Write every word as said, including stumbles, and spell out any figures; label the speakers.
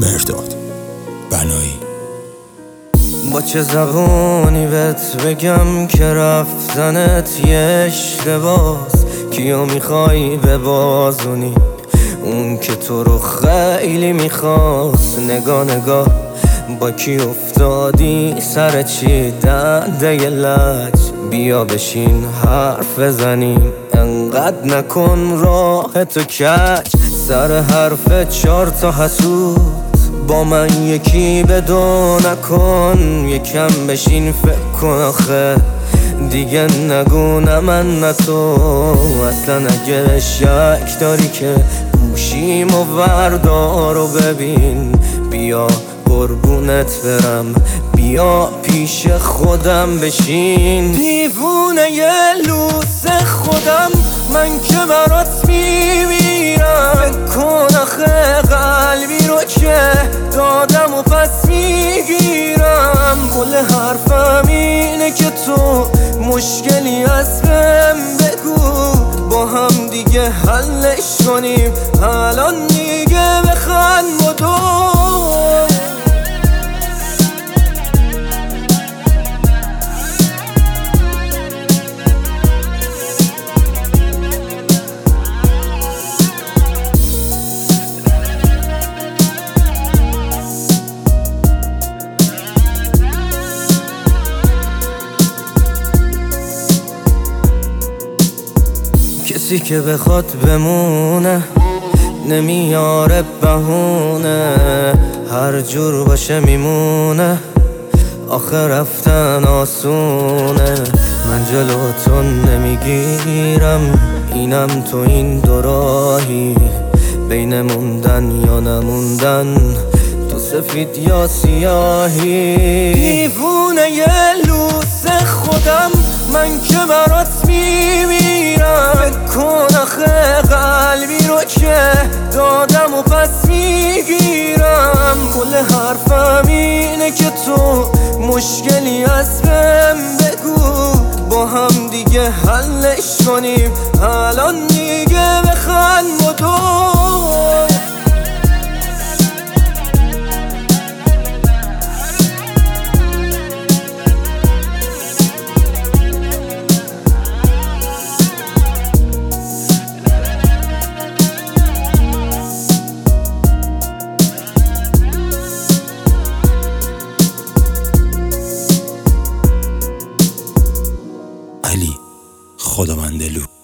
Speaker 1: مرداد بنایی.
Speaker 2: با چه زبونی بهت بگم که رفتنت یه اشتباس؟ کیو میخوای ببازونی؟ اون که تو رو خیلی میخواست. نگاه نگاه با کی افتادی سر چی؟ دنده ی لج بیا بشین حرف بزنیم. انقدر نکن راه تو کج، سر حرف چار تا حسود با من یکی بدو نکن. یکم بشین فکر کن آخه دیگه نگو نه من نه تو. اصلا اگه شک داری که گوشیم و وردار و ببین، بیا قربونت برم بیا پیش خودم بشین. دیوونه ی لوس خودم من که برات میمیرم. فکر کن آخه قلبی رو که دادم و پس میگیرم. کل حرفم اینه که تو مشکلی از بهم بگو، با هم دیگه حلش کنیم. الان دیگه بخند بدو. کسی که بخواد بمونه نمیاره بهونه، هر جور باشه میمونه. آخه رفتن آسونه، من جلو تو نمیگیرم. اینم تو این دو راهی، بین موندن یا نموندن، تو سفید یا سیاهی. دیوونه ی لوس خودم من که برات میمیرم. فکر کن آخه قلبی رو که دادم و پس میگیرم. کل حرفم اینه که تو مشکلی از بهم بگو، با هم دیگه حلش کنیم. الان دیگه بخند بدو.
Speaker 1: علی خداوندلو.